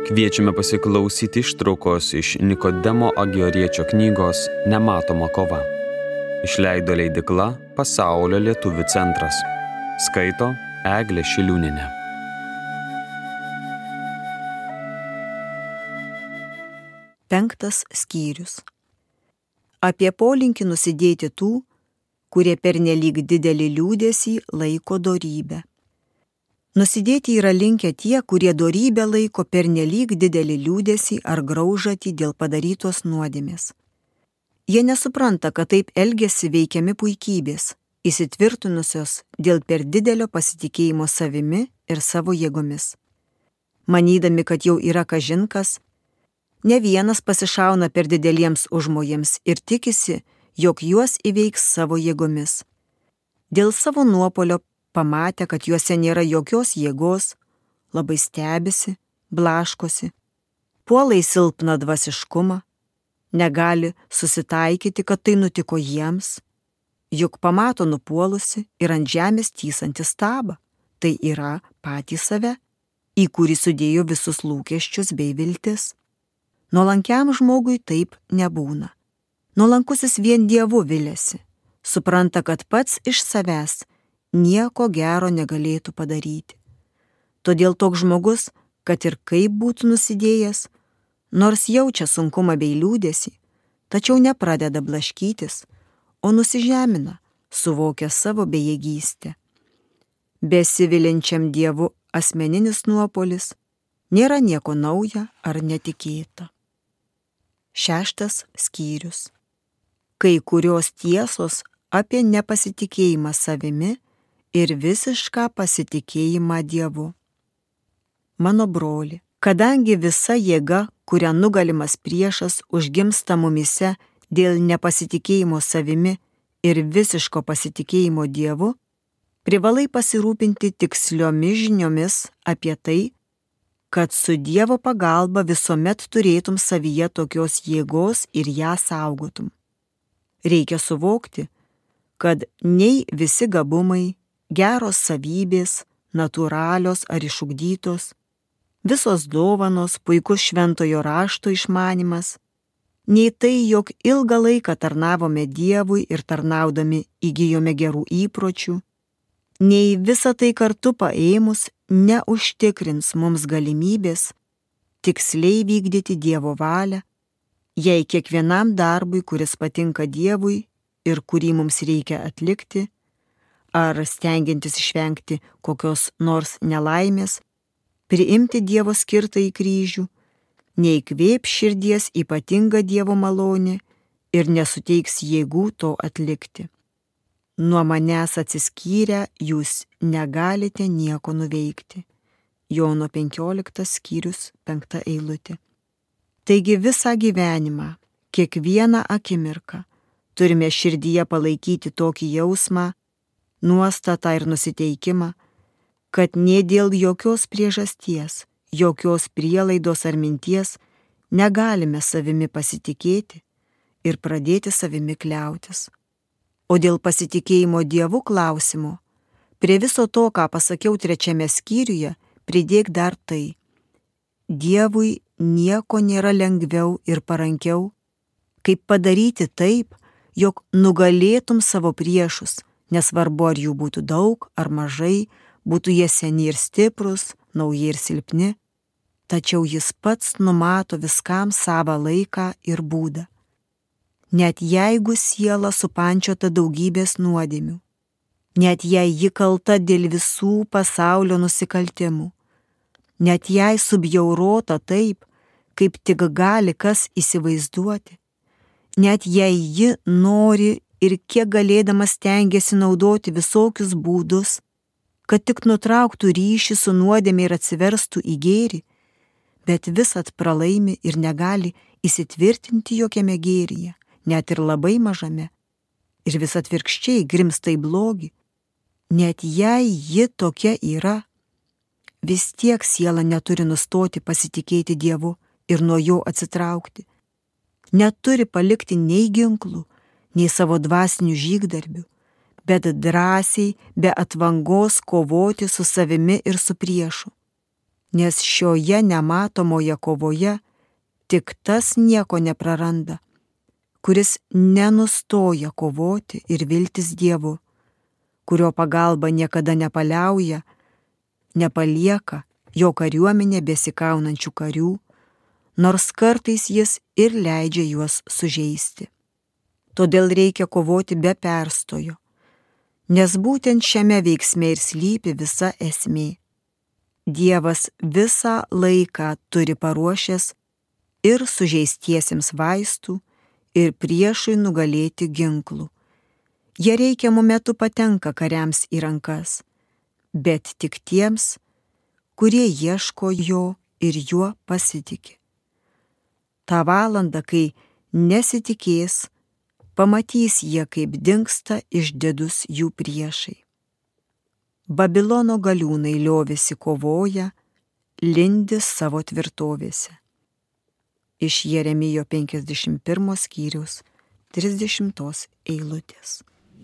Kviečiame pasiklausyti ištraukos iš Nikodemo Agioriečio knygos Nematoma kova. Išleido leidykla Pasaulio lietuvių centras. Skaito Eglė Šiliūnienė. Penktas skyrius. Apie polinkį nusidėti tų, kurie pernelyg didelį liūdesį laiko dorybę. Nusidėti yra linkę tie, kurie dorybę laiko pernelyg didelį liūdesį ar graužatį dėl padarytos nuodėmės. Jie nesupranta, kad taip elgiasi veikiami puikybės, įsitvirtinusios dėl per didelio pasitikėjimo savimi ir savo jėgomis. Manydami, kad jau yra kažinkas, ne vienas pasišauna per dideliems užmojams ir tikisi, jog juos įveiks savo jėgomis. Dėl savo nuopolio pamatę, kad juose nėra jokios jėgos, labai stebisi, blaškosi, puola į silpną dvasiškumą, negali susitaikyti, kad tai nutiko jiems, juk pamato nupuolusi ir ant žemės tįsantį stabą, tai yra patį save, į kurį sudėjo visus lūkesčius bei viltis. Nuolankiam žmogui taip nebūna. Nuolankusis vien Dievu viliasi, supranta, kad pats iš savęs nieko gero negalėtų padaryti. Todėl toks žmogus, kad ir kaip būtų nusidėjęs, nors jaučia sunkumą bei liūdesį, tačiau nepradeda blaškytis, o nusižemina, suvokia savo bejėgystę. Besivilinčiam Dievu asmeninis nuopolis nėra nieko nauja ar netikėta. Šeštas skyrius. Kai kurios tiesos apie nepasitikėjimą savimi ir visišką pasitikėjimą Dievu. Mano broli, kadangi visa jėga, kurią nugalimas priešas užgimsta mumyse dėl nepasitikėjimo savimi ir visiško pasitikėjimo Dievu, privalai pasirūpinti tiksliomis žiniomis apie tai, kad su Dievo pagalba visuomet turėtum savyje tokios jėgos ir ją saugotum. Reikia suvokti, kad nei visi gabumai, geros savybės, natūralios ar išugdytos, visos dovanos, puikus šventojo rašto išmanimas, nei tai, jog ilgą laiką tarnavome Dievui ir tarnaudami įgijome gerų įpročių, nei visa tai kartu paėmus neužtikrins mums galimybės tiksliai vykdyti Dievo valią, jei kiekvienam darbui, kuris patinka Dievui ir kurį mums reikia atlikti, ar stengiantis išvengti kokios nors nelaimės, priimti Dievo skirtą į kryžių, neįkvėp širdies ypatinga Dievo malonė ir nesuteiks jėgų to atlikti. Nuo manęs atsiskyrę jūs negalite nieko nuveikti. Jono 15 skyrius 5 eilutė. Taigi visą gyvenimą, kiekvieną akimirką turime širdyje palaikyti tokį jausmą, nuostatą ir nusiteikimą, kad nė dėl jokios priežasties, jokios prielaidos ar minties negalime savimi pasitikėti ir pradėti savimi kliautis. O dėl pasitikėjimo Dievu klausimo, prie viso to, ką pasakiau 3 skyriuje, pridėk dar tai. Dievui nieko nėra lengviau ir parankiau, kaip padaryti taip, jog nugalėtum savo priešus, nesvarbu ar jų būtų daug ar mažai, būtų jie seni ir stiprus, nauji ir silpni, tačiau jis pats numato viskam savą laiką ir būdą. Net jeigu siela supančiota daugybės nuodėmių, net jei ji kalta dėl visų pasaulio nusikaltimų, net jei subjaurota taip, kaip tik gali kas įsivaizduoti, net jei ji nori ir kiek galėdamas stengiasi naudoti visokius būdus, kad tik nutrauktų ryšį su nuodėme ir atsiverstų į gėrį, bet visat pralaimi ir negali įsitvirtinti jokiame gėryje, net ir labai mažame, ir vis atvirkščiai grimsta į blogį, net jei ji tokia yra, vis tiek siela neturi nustoti pasitikėti Dievu ir nuo jo atsitraukti, neturi palikti nei ginklų, nei savo dvasinių žygdarbių, bet drąsiai, be atvangos kovoti su savimi ir su priešu. nes šioje nematomoje kovoje tik tas nieko nepraranda, kuris nenustoja kovoti ir viltis Dievu, kurio pagalba niekada nepaliauja, nepalieka jo kariuomenė besikaunančių karių, nors kartais jis ir leidžia juos sužeisti. Todėl reikia kovoti be perstojo, nes būtent šiame veiksme ir slypi visa esmė. Dievas visą laiką turi paruošęs ir sužeistiesiems vaistų, ir priešui nugalėti ginklų. Jie reikiamų metų patenka kariams į rankas, bet tik tiems, kurie ieško jo ir juo pasitiki. Ta valanda, kai nesitikės, pamatys jie, kaip dingsta išdidūs jų priešai. Babilono galiūnai liovėsi kovoja, lindis savo tvirtovėse. Iš Jeremijo 51 skyriaus 30 eilutės.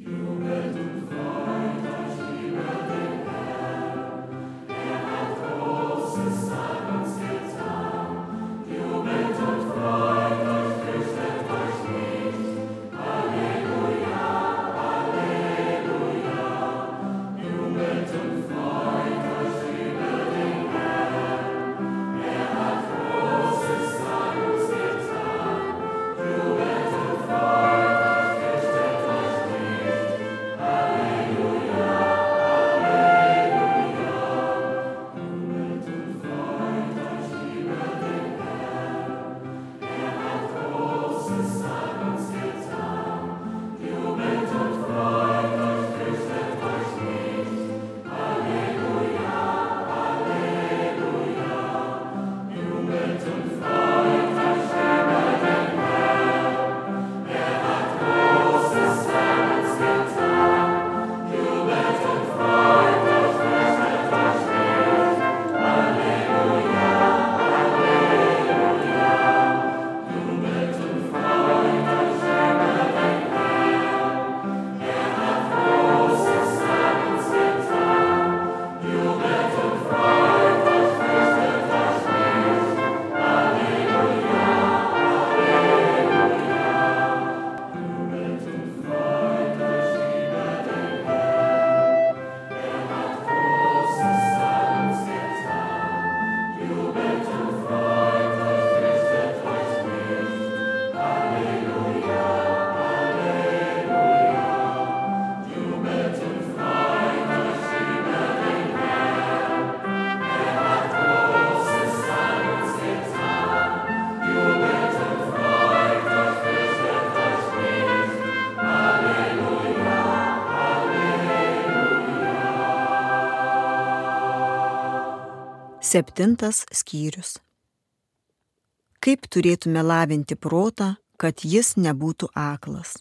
Septintas skyrius. Kaip turėtume lavinti protą, kad jis nebūtų aklas?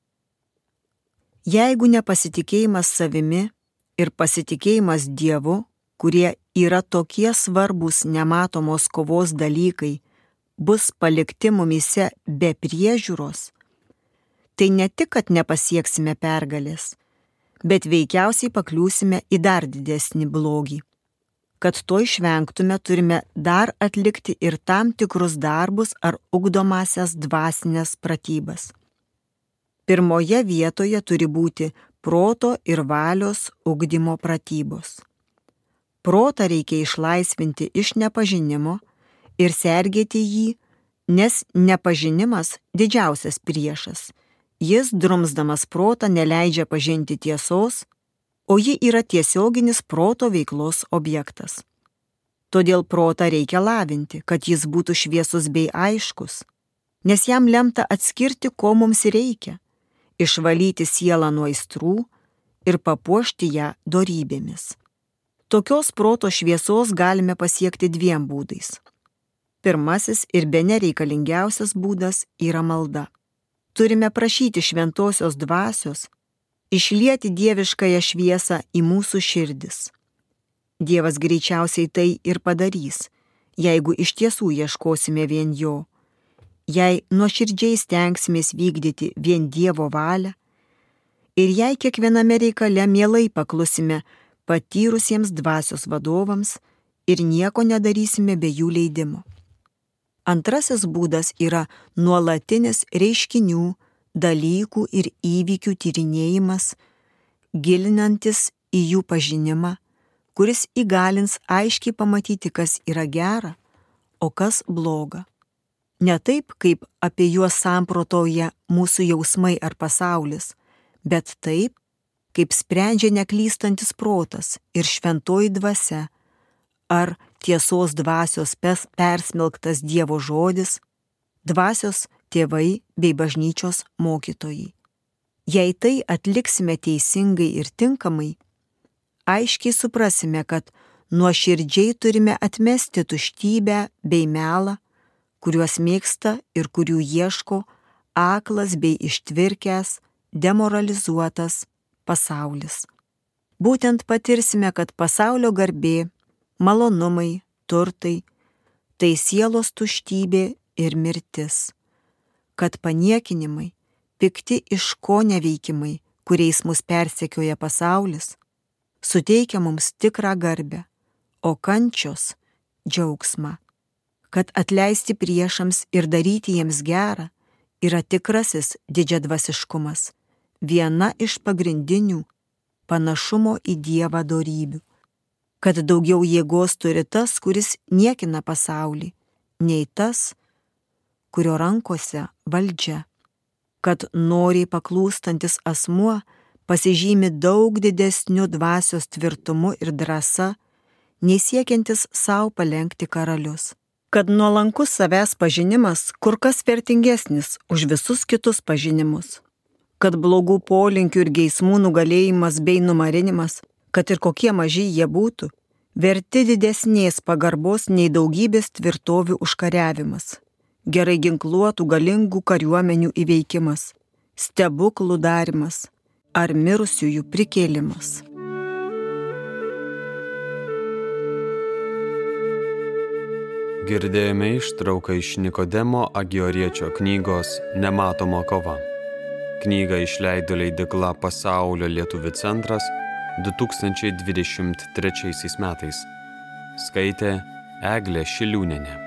Jeigu nepasitikėjimas savimi ir pasitikėjimas Dievu, kurie yra tokie svarbus nematomos kovos dalykai, bus palikti mumyse be priežiūros, tai ne tik, kad nepasieksime pergalės, bet veikiausiai pakliūsime į dar didesnį blogį. Kad to išvengtume, turime dar atlikti ir tam tikrus darbus ar ugdomasias dvasinės pratybas. Pirmoje vietoje turi būti proto ir valios ugdymo pratybos. Protą reikia išlaisvinti iš nepažinimo ir sergėti jį, nes nepažinimas didžiausias priešas. Jis, drumsdamas protą, neleidžia pažinti tiesos, o ji yra tiesioginis proto veiklos objektas. Todėl protą reikia lavinti, kad jis būtų šviesus bei aiškus, nes jam lemta atskirti, ko mums reikia, išvalyti sielą nuo aistrų ir papuošti ją dorybėmis. Tokios proto šviesos galime pasiekti dviem būdais. Pirmasis ir bene reikalingiausias būdas yra malda. Turime prašyti šventosios dvasios išlieti dieviškąją šviesą į mūsų širdis. Dievas greičiausiai tai ir padarys, jeigu iš tiesų ieškosime vien jo, jei nuoširdžiai stengsimės vykdyti vien Dievo valią ir jei kiekviename reikale mielai paklusime patyrusiems dvasios vadovams ir nieko nedarysime be jų leidimo. Antrasis būdas yra nuolatinis reiškinių, dalykų ir įvykių tyrinėjimas, gilinantis į jų pažinimą, kuris įgalins aiškiai pamatyti, kas yra gera, o kas bloga. Ne taip, kaip apie juos samprotauja mūsų jausmai ar pasaulis, bet taip, kaip sprendžia neklystantis protas ir šventoji dvasia, ar tiesos dvasios persmelktas Dievo žodis, dvasios tėvai bei bažnyčios mokytojai. Jei tai atliksime teisingai ir tinkamai, aiškiai suprasime, kad nuoširdžiai turime atmesti tuštybę bei melą, kuriuos mėgsta ir kurių ieško aklas bei ištvirkęs, demoralizuotas pasaulis. Būtent patirsime, kad pasaulio garbė, malonumai, turtai – tai sielos tuštybė ir mirtis, kad paniekinimai, pikti iškoneveikimai, kuriais mus persekioja pasaulis, suteikia mums tikrą garbę, o kančios – džiaugsmą, kad atleisti priešams ir daryti jiems gerą yra tikrasis didžiadvasiškumas, viena iš pagrindinių panašumo į Dievą dorybių, kad daugiau jėgos turi tas, kuris niekina pasaulį, nei tas, kurio rankose valdžia, kad noriai paklūstantis asmuo pasižymi daug didesniu dvasios tvirtumu ir drąsa, nei siekiantis savo palenkti karalius, kad nuolankus savęs pažinimas kur kas vertingesnis už visus kitus pažinimus, kad blogų polinkių ir geismų nugalėjimas bei numarinimas, kad ir kokie maži jie būtų, verti didesnės pagarbos nei daugybės tvirtovių užkariavimas, gerai ginkluotų galingų kariuomenių įveikimas, stebuklų darimas ar mirusiųjų prikėlimas. Girdėjome ištrauką iš Nikodemo Agioriečio knygos Nematoma kova. Knygą išleido leidykla Pasaulio lietuvių centras 2023 metais. Skaitė Eglė Šiliūnienė.